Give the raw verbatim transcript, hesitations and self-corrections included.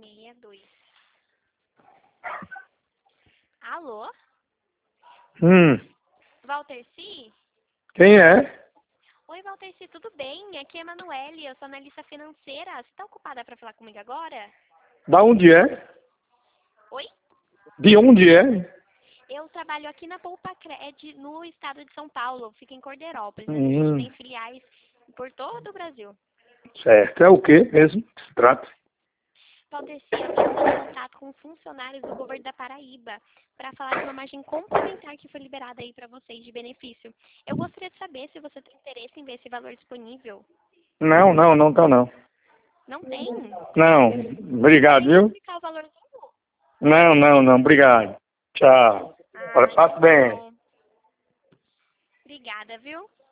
seis dois. Alô? Hum, Walterci? quem é? Oi, Walterci, tudo bem? Aqui é a Emanuele, eu sou analista financeira. Você está ocupada para falar comigo agora? Da onde é? Oi? De onde é? Eu trabalho aqui na Poupa Cred, no estado de São Paulo. Fica em Corderópolis, mas a gente Hum, tem filiais por todo o Brasil. certo. É o quê mesmo? Se trata. Walterci, eu estou em contato com funcionários do governo da Paraíba para falar de uma margem complementar que foi liberada aí para vocês de benefício. Eu gostaria de saber se você tem interesse em ver esse valor disponível. Não, não, não tá não. Não tem? Não, obrigado, Poderia viu? explicar o valor? Não, não, não, obrigado. Tchau. Ah, Passe então tá bem. bom. Obrigada, viu?